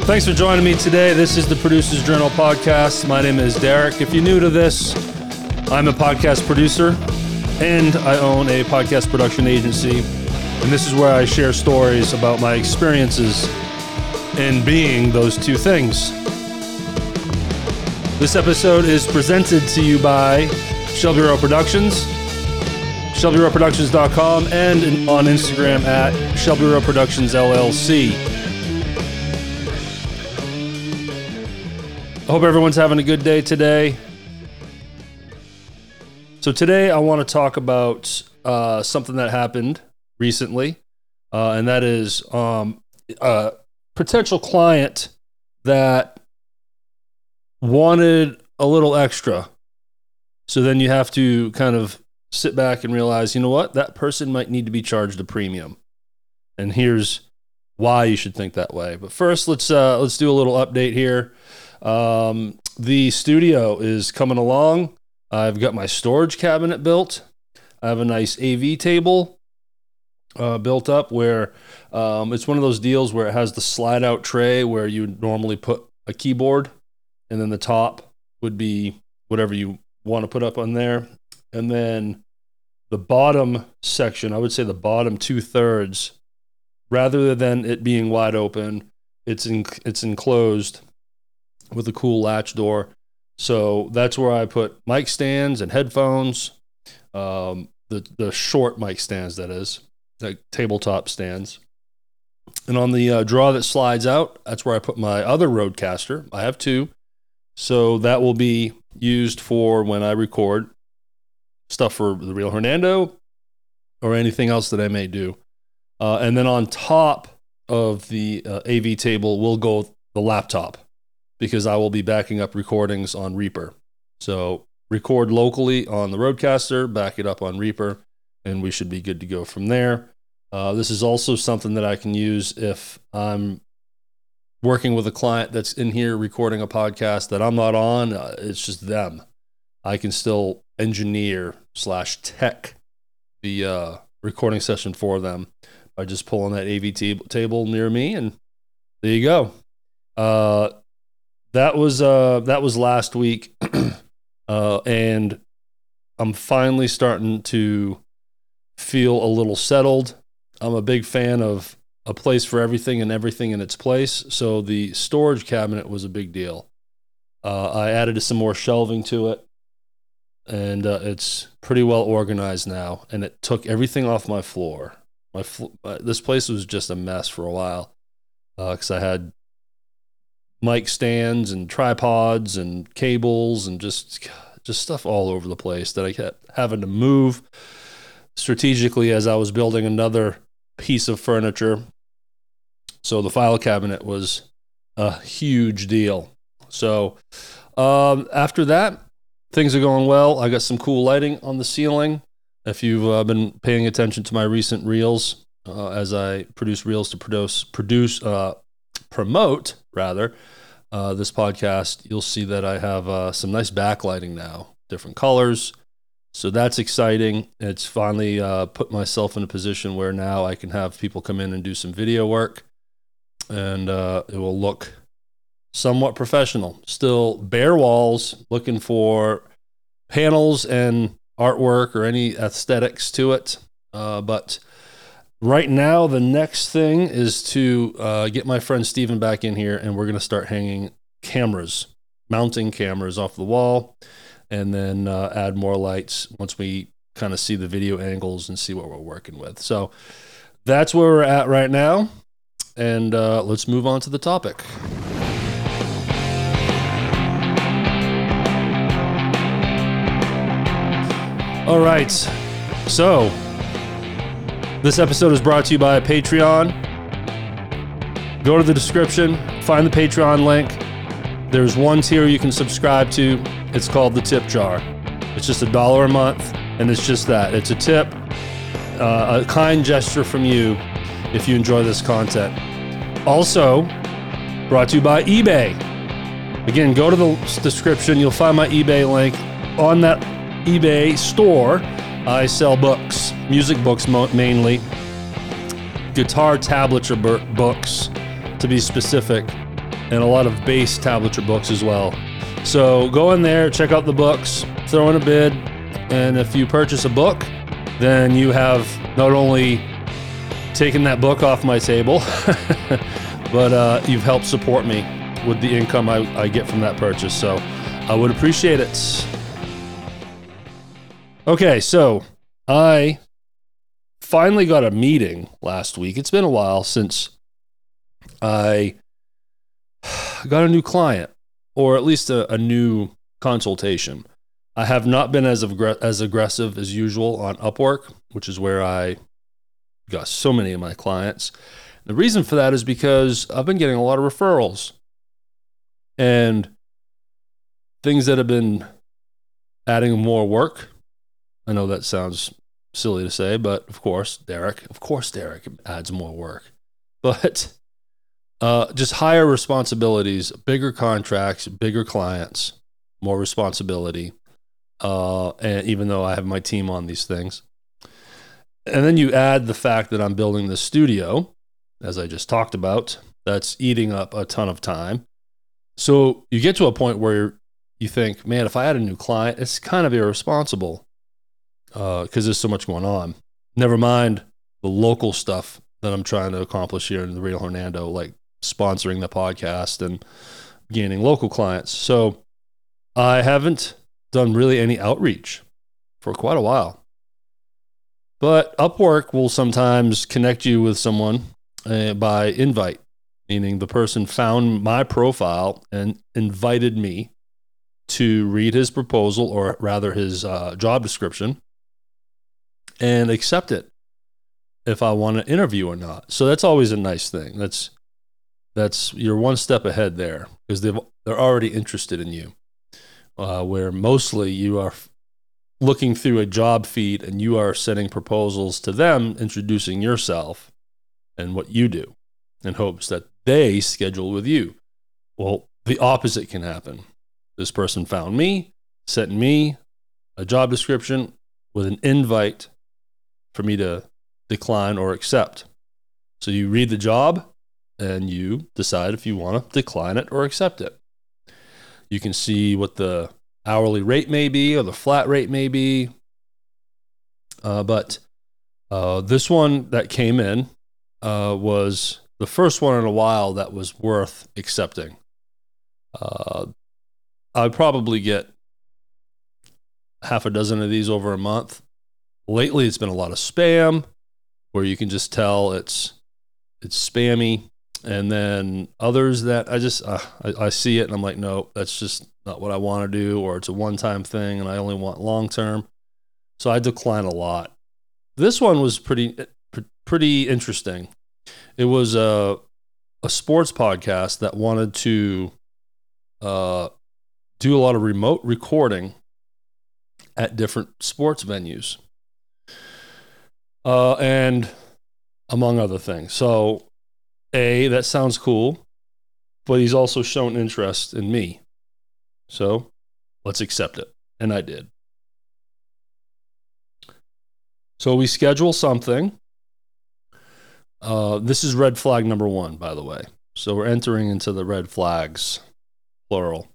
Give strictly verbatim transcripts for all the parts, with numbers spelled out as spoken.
Thanks for joining me today. This is the Producer's Journal podcast. My name is Derek. If you're new to this, I'm a podcast producer and I own a podcast production agency. And this is where I share stories about my experiences in being those two things. This episode is presented to you by Shelby Rowe Productions, shelby rowe productions dot com, and on Instagram at Shelby Rowe Productions L L C. I hope everyone's having a good day today. So today I want to talk about uh, something that happened recently, uh, and that is um, a potential client that wanted a little extra. So then you have to kind of sit back and realize, you know what, that person might need to be charged a premium. And here's why you should think that way. But first, let's uh, let's do a little update here. Um, the studio is coming along. I've got my storage cabinet built. I have a nice A V table uh, built up where um, it's one of those deals where it has the slide out tray where you normally put a keyboard, and then the top would be whatever you want to put up on there. And then the bottom section, I would say the bottom two thirds, rather than it being wide open, it's in, it's enclosed with a cool latch door. So that's where I put mic stands and headphones, um, the, the short mic stands, that is, like tabletop stands. And on the uh, drawer that slides out, that's where I put my other Rodecaster. I have two. So that will be used for when I record stuff for The Real Hernando or anything else that I may do. Uh, and then on top of the uh, A V table will go the laptop, because I will be backing up recordings on Reaper. So record locally on the Rodecaster, back it up on Reaper, and we should be good to go from there. Uh, this is also something that I can use if I'm working with a client that's in here recording a podcast that I'm not on. Uh, it's just them. I can still engineer slash tech the uh, recording session for them by just pulling that A V t- table near me, and there you go. Uh, That was uh that was last week, uh, and I'm finally starting to feel a little settled. I'm a big fan of a place for everything and everything in its place. So the storage cabinet was a big deal. Uh, I added some more shelving to it, and uh, it's pretty well organized now. And it took everything off my floor. My fl- uh, this place was just a mess for a while because uh, I had mic stands and tripods and cables and just just stuff all over the place that I kept having to move strategically as I was building another piece of furniture. So the file cabinet was a huge deal. So um, after that, things are going well. I got some cool lighting on the ceiling. If you've uh, been paying attention to my recent reels, uh, as I produce reels to produce produce uh, promote rather uh, this podcast, you'll see that I have uh, some nice backlighting now, different colors. So that's exciting. It's finally uh, put myself in a position where now I can have people come in and do some video work, and uh, it will look somewhat professional. Still bare walls, looking for panels and artwork or any aesthetics to it. Uh, but right now, the next thing is to uh, get my friend Steven back in here, and we're going to start hanging cameras, mounting cameras off the wall, and then uh, add more lights once we kind of see the video angles and see what we're working with. So that's where we're at right now, and uh, let's move on to the topic. All right, so this episode is brought to you by Patreon. Go to the description, find the Patreon link. There's one tier you can subscribe to. It's called the Tip Jar. It's just a dollar a month, and it's just that. It's a tip, uh, a kind gesture from you if you enjoy this content. Also, brought to you by eBay. Again, go to the description. You'll find my eBay link. On that eBay store, I sell books, music books mo- mainly, guitar tablature books, to be specific. and a lot of base tablature books as well. So go in there, check out the books, throw in a bid, and if you purchase a book, then you have not only taken that book off my table, but uh, you've helped support me with the income I, I get from that purchase. So I would appreciate it. Okay, so I finally got a meeting last week. It's been a while since I got a new client, or at least a, a new consultation. I have not been as aggr- as aggressive as usual on Upwork, which is where I got so many of my clients. The reason for that is because I've been getting a lot of referrals and things that have been adding more work. I know that sounds silly to say, but of course, Derek, of course, Derek adds more work. But uh, just higher responsibilities, bigger contracts, bigger clients, more responsibility. Uh, and even though I have my team on these things. And then you add the fact that I'm building this studio, as I just talked about, that's eating up a ton of time. So you get to a point where you think, man, if I had a new client, it's kind of irresponsible because uh, there's so much going on. Never mind the local stuff that I'm trying to accomplish here in the Rio Hernando, like sponsoring the podcast and gaining local clients. So I haven't done really any outreach for quite a while. But Upwork will sometimes connect you with someone uh, by invite, meaning the person found my profile and invited me to read his proposal, or rather his uh, job description, and accept it if I want to interview or not. So that's always a nice thing. That's that's you're one step ahead there because they've they're already interested in you. Uh, where mostly you are looking through a job feed and you are sending proposals to them, introducing yourself and what you do in hopes that they schedule with you. Well, the opposite can happen. This person found me, sent me a job description with an invite for me to decline or accept. So you read the job and you decide if you want to decline it or accept it. You can see what the hourly rate may be or the flat rate may be. Uh, but uh, this one that came in uh, was the first one in a while that was worth accepting. Uh, I'd probably get half a dozen of these over a month. Lately, it's been a lot of spam where you can just tell it's it's spammy. And then others that I just, uh, I, I see it and I'm like, no, that's just not what I want to do, or it's a one-time thing and I only want long-term. So I decline a lot. This one was pretty, pretty interesting. It was a, a sports podcast that wanted to uh, do a lot of remote recording at different sports venues. Uh, and among other things. So, A, that sounds cool, but he's also shown interest in me. So let's accept it. And I did. So we schedule something. Uh, this is red flag number one, by the way. So we're entering into the red flags, plural.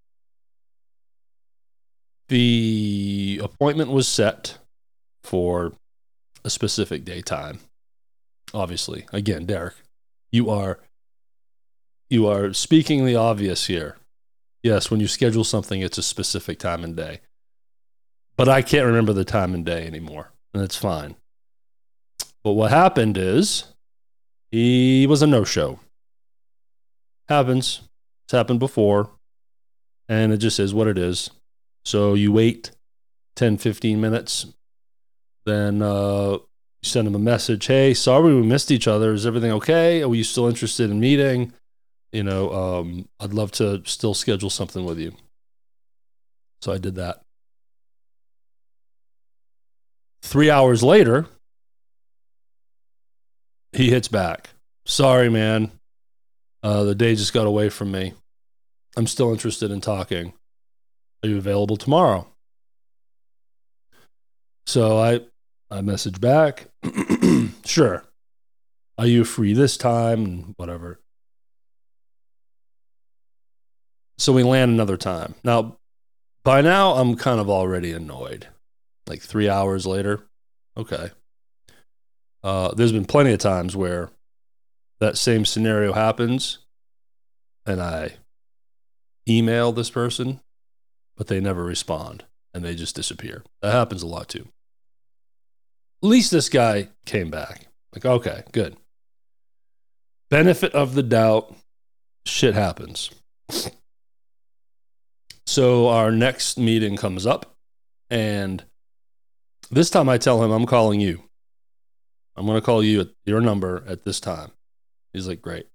The appointment was set for a specific day time. Obviously, again, Derek, you are you are speaking the obvious here. Yes, when you schedule something, it's a specific time and day. But I can't remember the time and day anymore, and that's fine. But what happened is he was a no-show. Happens. It's happened before, and it just is what it is. So you wait ten, fifteen minutes, then uh, you send him a message. Hey, sorry we missed each other. Is everything okay? Are you still interested in meeting? You know, um, I'd love to still schedule something with you. So I did that. Three hours later, he hits back. Sorry, man. Uh, the day just got away from me. I'm still interested in talking. Are you available tomorrow? So I, I message back. Sure. Are you free this time? And whatever. So we land another time. Now, by now, I'm kind of already annoyed. Like three hours later, okay. Uh, there's been plenty of times where that same scenario happens and I email this person, but they never respond and they just disappear. That happens a lot too. At least this guy came back. Like, okay, good. Benefit of the doubt, shit happens. So our next meeting comes up, and this time I tell him, I'm calling you. I'm going to call you at your number at this time. He's like, great.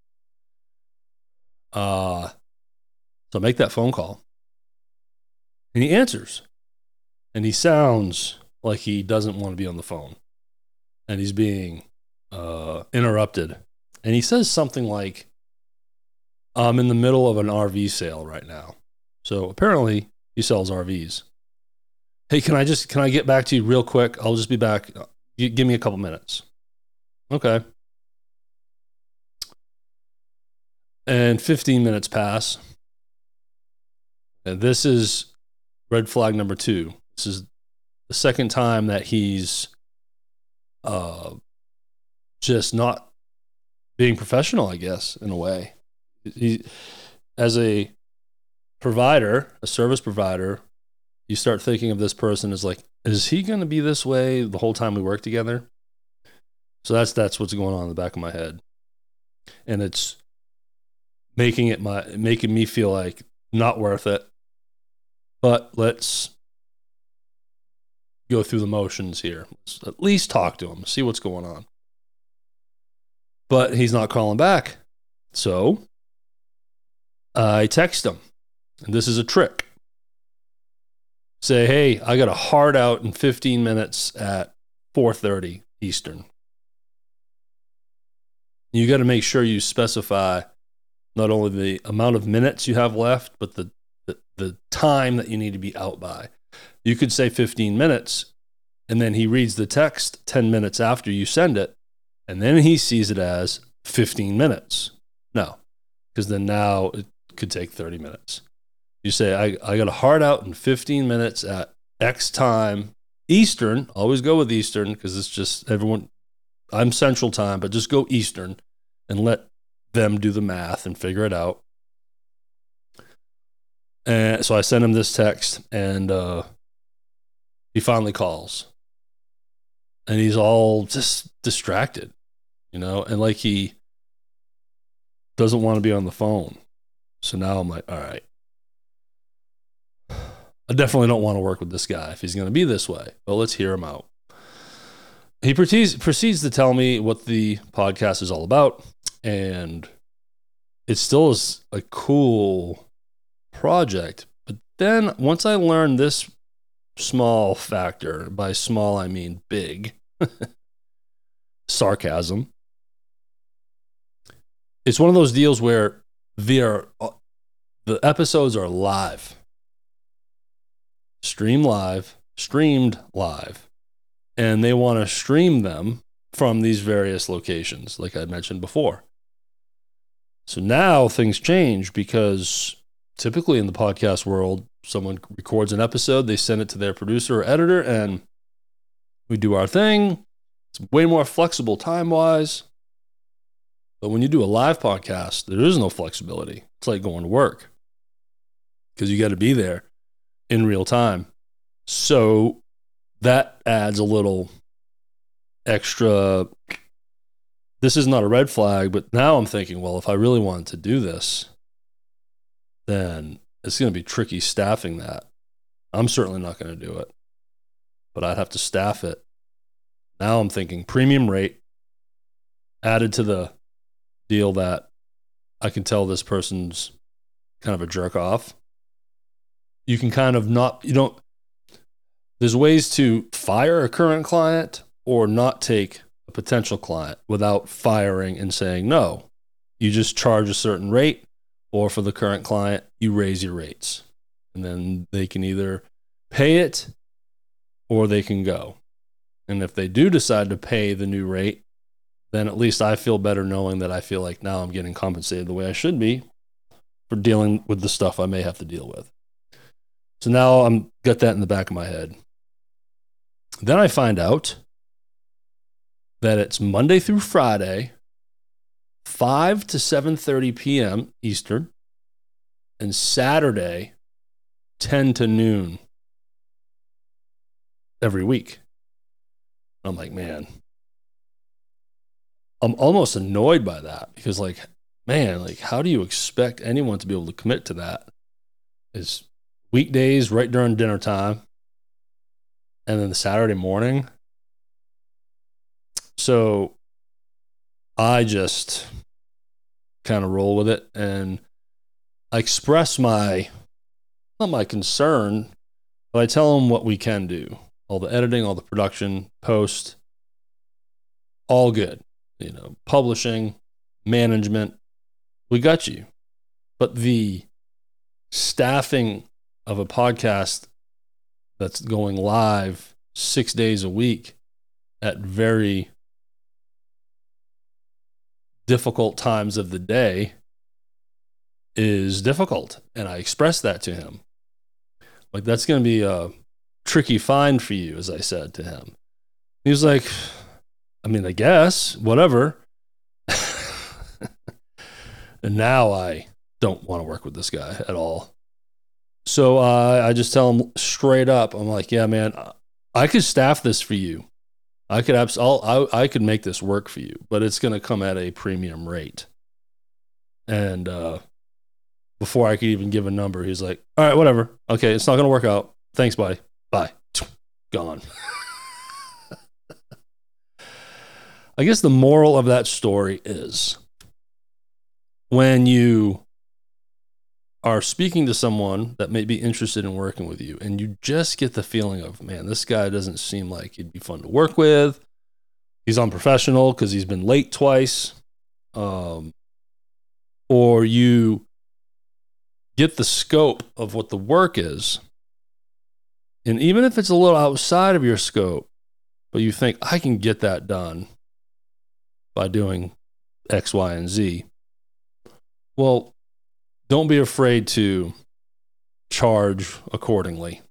Uh, so I make that phone call, and he answers, and he sounds like he doesn't want to be on the phone, and he's being uh, interrupted. And he says something like, I'm in the middle of an R V sale right now. So apparently he sells R Vs. Hey, can I just, can I get back to you real quick? I'll just be back. G- give me a couple minutes. Okay. And fifteen minutes pass. And this is red flag number two. This is the second time that he's uh, just not being professional, I guess, in a way. He, as a provider, a service provider, you start thinking of this person as like, is he going to be this way the whole time we work together? So that's that's what's going on in the back of my head, and it's making it my making me feel like not worth it. But let's go through the motions here. Let's at least talk to him, see what's going on. But he's not calling back, so I text him, and this is a trick. Say, hey, I got a hard out in fifteen minutes at four thirty Eastern. You got to make sure you specify not only the amount of minutes you have left, but the, the, the time that you need to be out by. You could say fifteen minutes, and then he reads the text ten minutes after you send it, and then he sees it as fifteen minutes. No, because then now it could take thirty minutes. You say, I, I got a hard out in fifteen minutes at X time Eastern. Always go with Eastern because it's just everyone. I'm Central Time, but just go Eastern and let them do the math and figure it out. And so I send him this text, and uh, he finally calls. And he's all just distracted, you know, and like he doesn't want to be on the phone. So now I'm like, all right. I definitely don't want to work with this guy if he's going to be this way, but let's hear him out. He proceeds, proceeds to tell me what the podcast is all about, and it still is a cool project. But then once I learned this small factor, by small I mean big, sarcasm, it's one of those deals where the, are, the episodes are live. Stream live, streamed live. And they want to stream them from these various locations, like I mentioned before. So now things change because typically in the podcast world, someone records an episode, they send it to their producer or editor, and we do our thing. It's way more flexible time-wise. But when you do a live podcast, there is no flexibility. It's like going to work because you got to be there in real time. So that adds a little extra. This is not a red flag, but now I'm thinking, well, if I really wanted to do this, then it's going to be tricky staffing that. I'm certainly not going to do it, but I'd have to staff it. Now I'm thinking premium rate added to the deal that I can tell this person's kind of a jerk off. You can kind of not, you don't, there's ways to fire a current client or not take a potential client without firing and saying no. You just charge a certain rate, or for the current client, you raise your rates. And then they can either pay it or they can go. And if they do decide to pay the new rate, then at least I feel better knowing that I feel like now I'm getting compensated the way I should be for dealing with the stuff I may have to deal with. So now I'm got that in the back of my head. Then I find out that it's Monday through Friday, five to seven thirty p.m. Eastern, and Saturday, ten to noon every week. I'm like, man, I'm almost annoyed by that because, like, man, like, how do you expect anyone to be able to commit to that? It's weekdays right during dinner time, and then the Saturday morning. So I just kind of roll with it, and I express my, not my concern, but I tell them what we can do. All the editing, all the production, post, all good. You know, publishing, management, we got you. But the staffing of a podcast that's going live six days a week at very difficult times of the day is difficult. And I expressed that to him. Like, that's going to be a tricky find for you, as I said to him. He was like, I mean, I guess, whatever. And now I don't want to work with this guy at all. So uh, I just tell him straight up, I'm like, yeah, man, I could staff this for you. I could abs- I'll, I, I could make this work for you, but it's going to come at a premium rate. And uh, before I could even give a number, he's like, all right, whatever. Okay, it's not going to work out. Thanks, buddy. Bye. Gone. I guess the moral of that story is when you are speaking to someone that may be interested in working with you, and you just get the feeling of, man, this guy doesn't seem like he'd be fun to work with. He's unprofessional because he's been late twice. Um, or you get the scope of what the work is. And even if it's a little outside of your scope, but you think, I can get that done by doing X, Y, and Z. Well, don't be afraid to charge accordingly.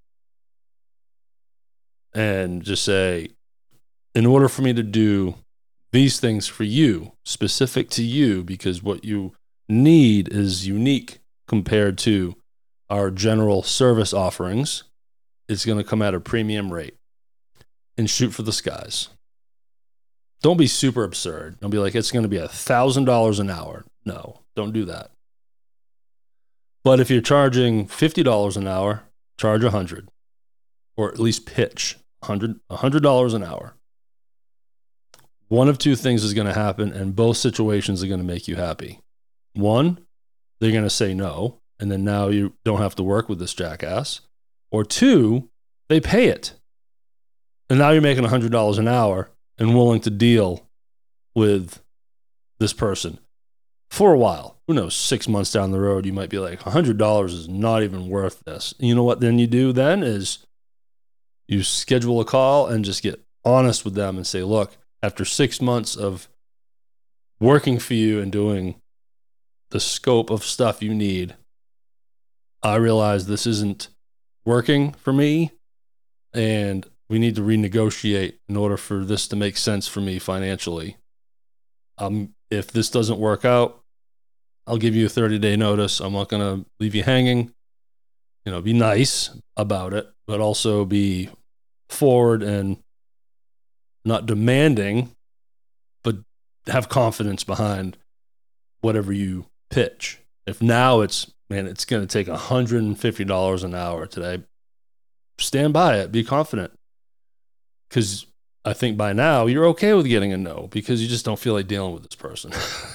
And just say, in order for me to do these things for you, specific to you, because what you need is unique compared to our general service offerings, it's going to come at a premium rate. And shoot for the skies. Don't be super absurd. Don't be like, it's going to be one thousand dollars an hour. No, don't do that. But if you're charging fifty dollars an hour, charge one hundred dollars. Or at least pitch one hundred dollars an hour. One of two things is going to happen, and both situations are going to make you happy. One, they're going to say no, and then now you don't have to work with this jackass. Or two, they pay it. And now you're making one hundred dollars an hour and willing to deal with this person for a while. Who knows, six months down the road, you might be like, one hundred dollars is not even worth this. And you know what then you do then is you schedule a call and just get honest with them and say, look, after six months of working for you and doing the scope of stuff you need, I realize this isn't working for me, and we need to renegotiate in order for this to make sense for me financially. Um, if this doesn't work out, I'll give you a thirty-day notice. I'm not going to leave you hanging. You know, be nice about it, but also be forward and not demanding, but have confidence behind whatever you pitch. If now it's, man, it's going to take one hundred fifty dollars an hour today, stand by it. Be confident. Because I think by now you're okay with getting a no because you just don't feel like dealing with this person.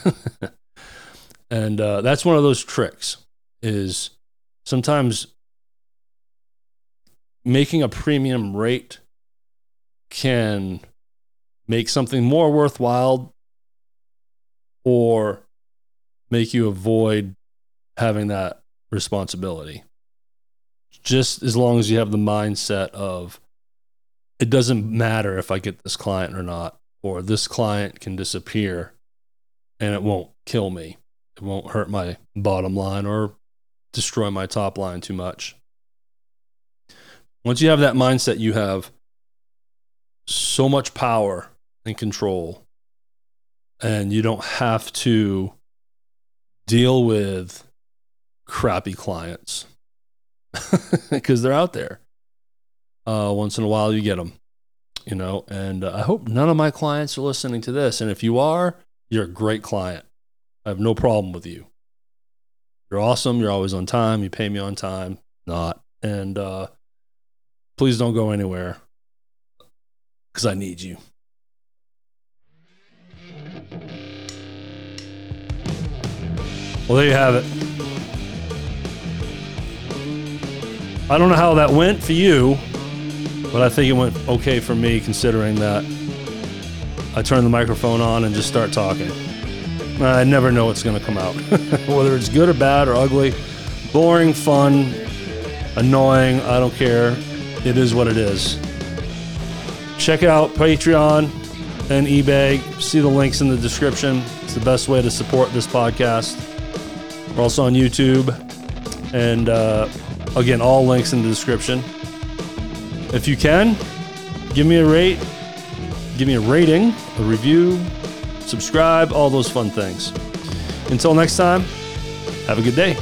And uh, that's one of those tricks is sometimes making a premium rate can make something more worthwhile or make you avoid having that responsibility. Just as long as you have the mindset of, it doesn't matter if I get this client or not, or this client can disappear and it won't kill me. It won't hurt my bottom line or destroy my top line too much. Once you have that mindset, you have so much power and control, and you don't have to deal with crappy clients because they're out there. Uh, once in a while you get them, you know, and uh, I hope none of my clients are listening to this. And if you are, you're a great client. I have no problem with you. You're awesome. You're always on time. You pay me on time. Not. And uh, please don't go anywhere because I need you. Well, there you have it. I don't know how that went for you, but I think it went okay for me, considering that I turn the microphone on and just start talking. I never know what's going to come out, whether it's good or bad or ugly, boring, fun, annoying. I don't care. It is what it is. Check out Patreon and eBay. See the links in the description. It's the best way to support this podcast. We're also on YouTube. And uh, again, all links in the description. If you can, give me a rate, give me a rating, a review, subscribe, all those fun things. Until next time, have a good day.